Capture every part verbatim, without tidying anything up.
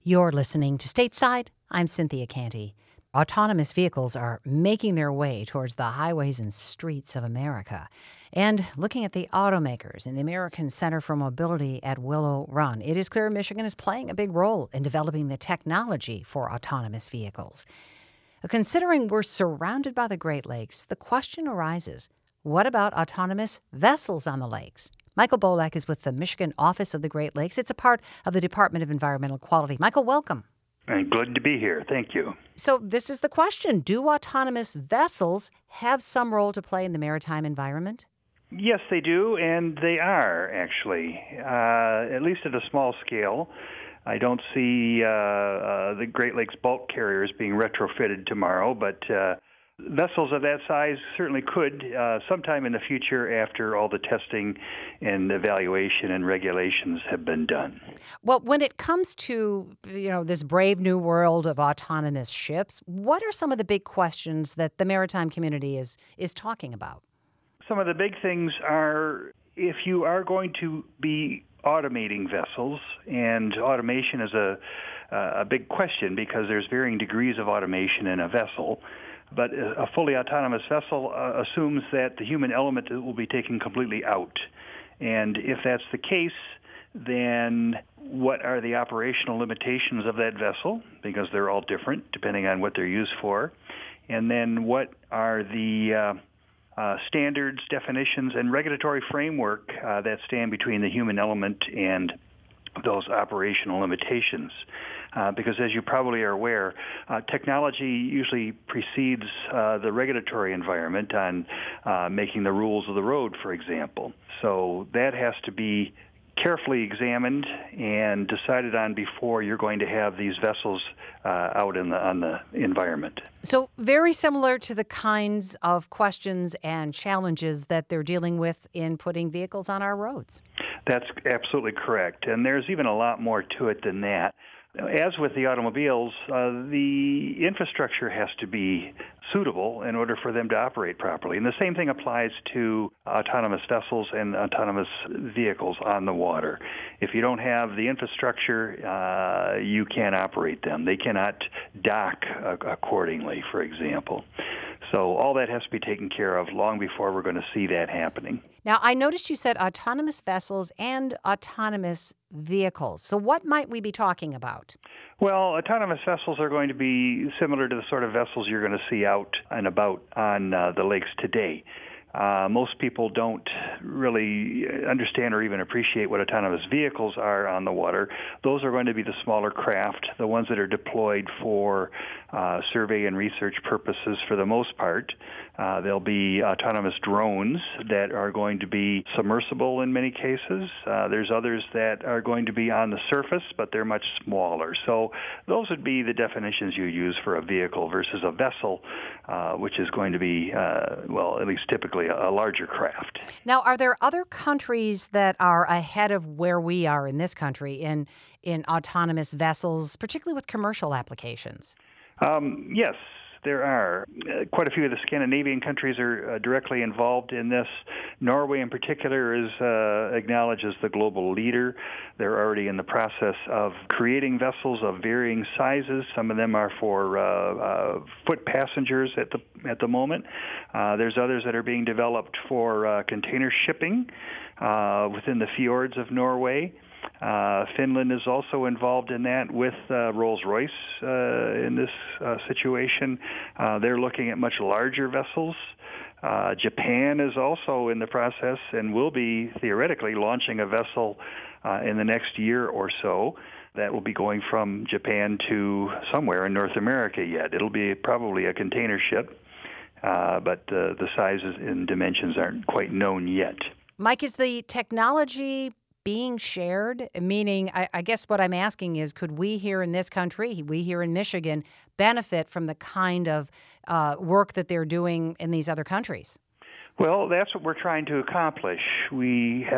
You're listening to Stateside. I'm Cynthia Canty. Autonomous vehicles are making their way towards the highways and streets of America. And looking at the automakers and the American Center for Mobility at Willow Run, it is clear Michigan is playing a big role in developing the technology for autonomous vehicles. Considering we're surrounded by the Great Lakes, the question arises, what about autonomous vessels on the lakes? Michael Bolak is with the Michigan Office of the Great Lakes. It's a part of the Department of Environmental Quality. Michael, welcome. And good to be here. Thank you. So this is the question. Do autonomous vessels have some role to play in the maritime environment? Yes, they do, and they are, actually, uh, at least at a small scale. I don't see uh, uh, the Great Lakes bulk carriers being retrofitted tomorrow, but uh, vessels of that size certainly could uh, sometime in the future after all the testing and evaluation and regulations have been done. Well, when it comes to, you know, this brave new world of autonomous ships, what are some of the big questions that the maritime community is is talking about? Some of the big things are if you are going to be automating vessels, and automation is a, a big question because there's varying degrees of automation in a vessel. But a fully autonomous vessel uh, assumes that the human element will be taken completely out. And if that's the case, then what are the operational limitations of that vessel? Because they're all different depending on what they're used for. And then what are the uh, uh, standards, definitions, and regulatory framework uh, that stand between the human element and those operational limitations. Uh, because as you probably are aware, uh, technology usually precedes uh, the regulatory environment on uh, making the rules of the road, for example. So that has to be carefully examined and decided on before you're going to have these vessels uh, out in the, on the environment. So very similar to the kinds of questions and challenges that they're dealing with in putting vehicles on our roads. That's absolutely correct. And there's even a lot more to it than that. As with the automobiles, uh, the infrastructure has to be suitable in order for them to operate properly. And the same thing applies to autonomous vessels and autonomous vehicles on the water. If you don't have the infrastructure, uh, you can't operate them. They cannot dock uh, accordingly, for example. So all that has to be taken care of long before we're going to see that happening. Now, I noticed you said autonomous vessels and autonomous vehicles. So what might we be talking about? Well, autonomous vessels are going to be similar to the sort of vessels you're going to see out and about on uh, the lakes today. Uh, most people don't really understand or even appreciate what autonomous vehicles are on the water. Those are going to be the smaller craft, the ones that are deployed for uh, survey and research purposes for the most part. Uh, there'll be autonomous drones that are going to be submersible in many cases. Uh, there's others that are going to be on the surface, but they're much smaller. So those would be the definitions you use for a vehicle versus a vessel, uh, which is going to be, uh, well, at least typically a larger craft. Now, are there other countries that are ahead of where we are in this country in in autonomous vessels, particularly with commercial applications? Um, yes, there are. Uh, quite a few of the Scandinavian countries are uh, directly involved in this. Norway in particular is uh, acknowledged as the global leader. They're already in the process of creating vessels of varying sizes. Some of them are for uh, uh, foot passengers at the at the moment. Uh, there's others that are being developed for uh, container shipping uh, within the fjords of Norway. Uh, Finland is also involved in that with uh, Rolls-Royce uh, in this uh, situation. Uh, they're looking at much larger vessels. Uh, Japan is also in the process and will be theoretically launching a vessel uh, in the next year or so that will be going from Japan to somewhere in North America yet. It'll be probably a container ship, uh, but uh, the sizes and dimensions aren't quite known yet. Mike, is the technology being shared? Meaning, I, I guess what I'm asking is, could we here in this country, we here in Michigan, benefit from the kind of uh, work that they're doing in these other countries? Well, that's what we're trying to accomplish. We have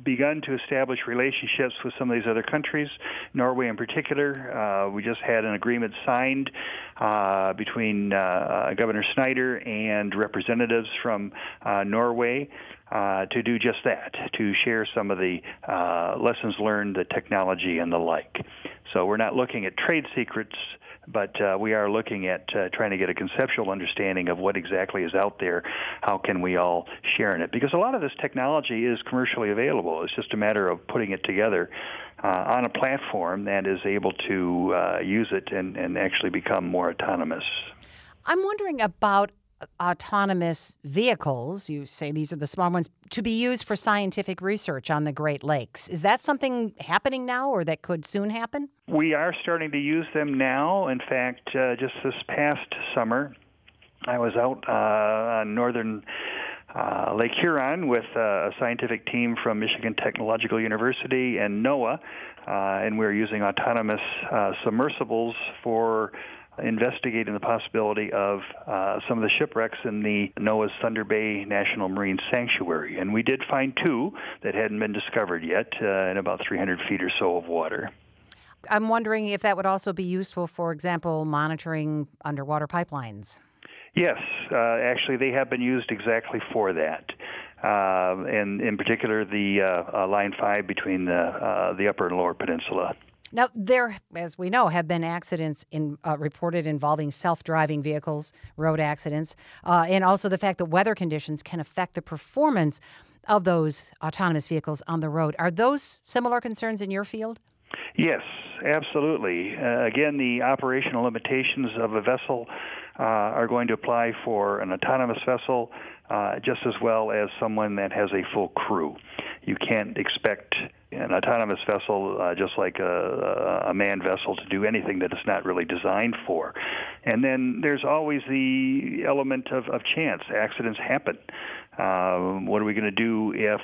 begun to establish relationships with some of these other countries, Norway in particular. Uh, we just had an agreement signed uh, between uh, Governor Snyder and representatives from uh, Norway uh, to do just that, to share some of the uh, lessons learned, the technology, and the like. So we're not looking at trade secrets, but uh, we are looking at uh, trying to get a conceptual understanding of what exactly is out there. How can we all share in it? Because a lot of this technology is commercially available. It's just a matter of putting it together uh, on a platform that is able to uh, use it and, and actually become more autonomous. I'm wondering about autonomous vehicles. You say these are the small ones to be used for scientific research on the Great Lakes. Is that something happening now or that could soon happen? We are starting to use them now. In fact, uh, just this past summer, I was out uh, on northern uh, Lake Huron with uh, a scientific team from Michigan Technological University and NOAA, uh, and we were using autonomous uh, submersibles for investigating the possibility of uh, some of the shipwrecks in the NOAA's Thunder Bay National Marine Sanctuary. And we did find two that hadn't been discovered yet uh, in about three hundred feet or so of water. I'm wondering if that would also be useful, for example, monitoring underwater pipelines. Yes, uh, actually they have been used exactly for that. Uh, and in particular, the uh, uh, Line five between the, uh, the Upper and Lower Peninsula. Now, there, as we know, have been accidents in, uh, reported involving self-driving vehicles, road accidents, uh, and also the fact that weather conditions can affect the performance of those autonomous vehicles on the road. Are those similar concerns in your field? Yes, absolutely. Uh, again, the operational limitations of a vessel uh, are going to apply for an autonomous vessel uh, just as well as someone that has a full crew. You can't expect an autonomous vessel, uh, just like a, a manned vessel, to do anything that it's not really designed for. And then there's always the element of, of chance. Accidents happen. Um, what are we going to do if,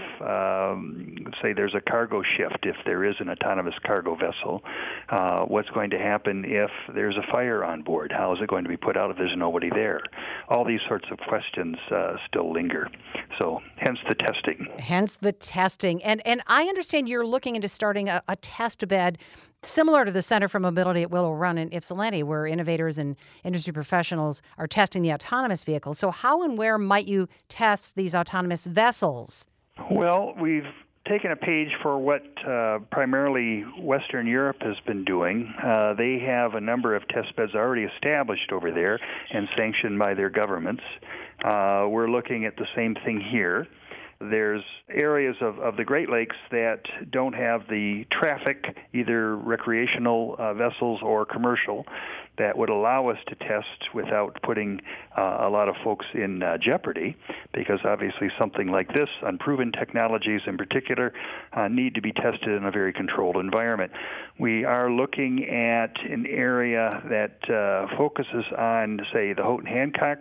um, say, there's a cargo shift, if there is an autonomous cargo vessel? Uh, what's going to happen if there's a fire on board? How is it going to be put out if there's nobody there? All these sorts of questions uh, still linger. So hence the testing. Hence the testing. And and I understand you're looking into starting a, a test bed similar to the Center for Mobility at Willow Run in Ypsilanti, where innovators and industry professionals are testing the autonomous vehicles. So how and where might you test these autonomous vessels? Well, we've taken a page for what uh, primarily Western Europe has been doing. Uh, they have a number of test beds already established over there and sanctioned by their governments. Uh, we're looking at the same thing here. There's areas of, of the Great Lakes that don't have the traffic, either recreational uh, vessels or commercial, that would allow us to test without putting uh, a lot of folks in uh, jeopardy, because obviously something like this, unproven technologies in particular, uh, need to be tested in a very controlled environment. We are looking at an area that uh, focuses on, say, the Houghton Hancock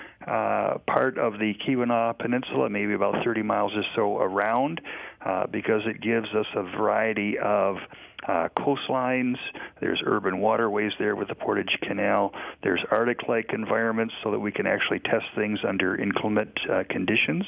Uh, part of the Keweenaw Peninsula, maybe about thirty miles or so around, uh, because it gives us a variety of uh, coastlines. There's urban waterways there with the Portage Canal. There's Arctic-like environments so that we can actually test things under inclement uh, conditions,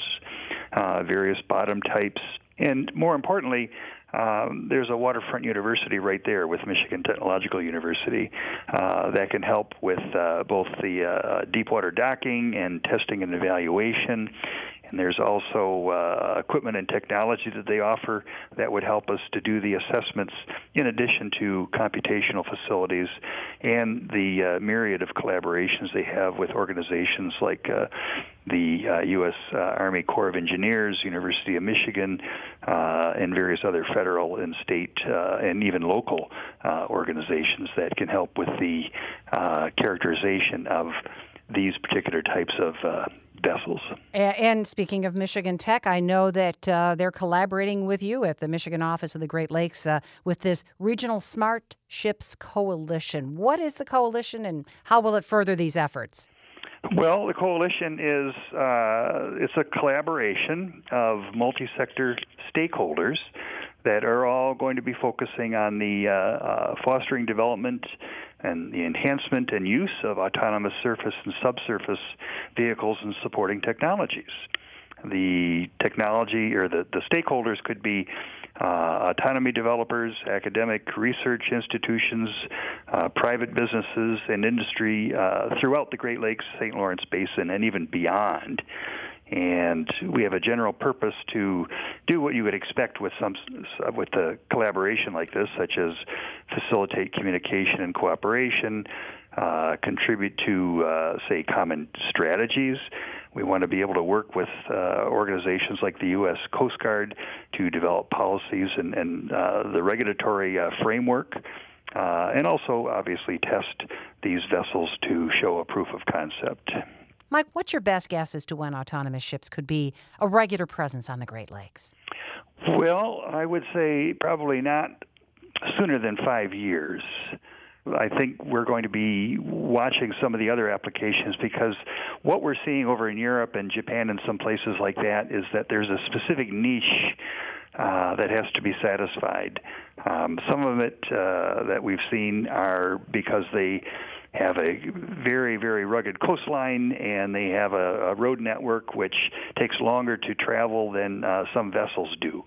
uh, various bottom types, and more importantly, Um, there's a waterfront university right there with Michigan Technological University uh, that can help with uh, both the uh, deep water docking and testing and evaluation. And there's also uh, equipment and technology that they offer that would help us to do the assessments in addition to computational facilities and the uh, myriad of collaborations they have with organizations like uh, the uh, U S Uh, Army Corps of Engineers, University of Michigan, uh, and various other federal and state uh, and even local uh, organizations that can help with the uh, characterization of these particular types of uh, vessels. And speaking of Michigan Tech, I know that uh, they're collaborating with you at the Michigan office of the Great Lakes uh, with this Regional Smart Ships Coalition. What is the coalition and how will it further these efforts? Well, the coalition is uh, it's a collaboration of multi-sector stakeholders that are all going to be focusing on the uh, uh, fostering development and the enhancement and use of autonomous surface and subsurface vehicles and supporting technologies. The technology or the, the stakeholders could be uh, autonomy developers, academic research institutions, uh, private businesses, and industry uh, throughout the Great Lakes, Saint Lawrence Basin, and even beyond. And we have a general purpose to do what you would expect with some with a collaboration like this, such as facilitate communication and cooperation, uh, contribute to, uh, say, common strategies. We want to be able to work with uh, organizations like the U S Coast Guard to develop policies and, and uh, the regulatory uh, framework, uh, and also obviously test these vessels to show a proof of concept. Mike, what's your best guess as to when autonomous ships could be a regular presence on the Great Lakes? Well, I would say probably not sooner than five years. I think we're going to be watching some of the other applications because what we're seeing over in Europe and Japan and some places like that is that there's a specific niche uh, that has to be satisfied. Um, some of it uh, that we've seen are because they have a very, very rugged coastline, and they have a, a road network which takes longer to travel than uh, some vessels do.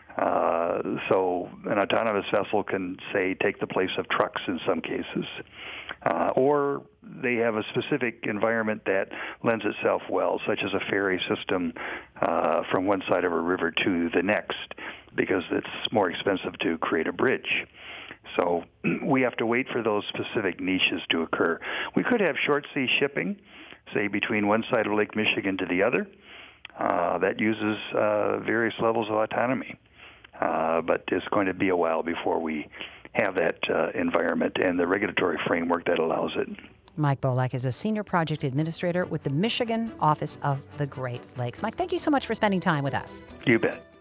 Uh, so an autonomous vessel can, say, take the place of trucks in some cases. Uh, or they have a specific environment that lends itself well, such as a ferry system uh, from one side of a river to the next, because it's more expensive to create a bridge. So we have to wait for those specific niches to occur. We could have short sea shipping, say between one side of Lake Michigan to the other, uh, that uses uh, various levels of autonomy. Uh, but it's going to be a while before we have that uh, environment and the regulatory framework that allows it. Mike Bolek is a senior project administrator with the Michigan Office of the Great Lakes. Mike, thank you so much for spending time with us. You bet.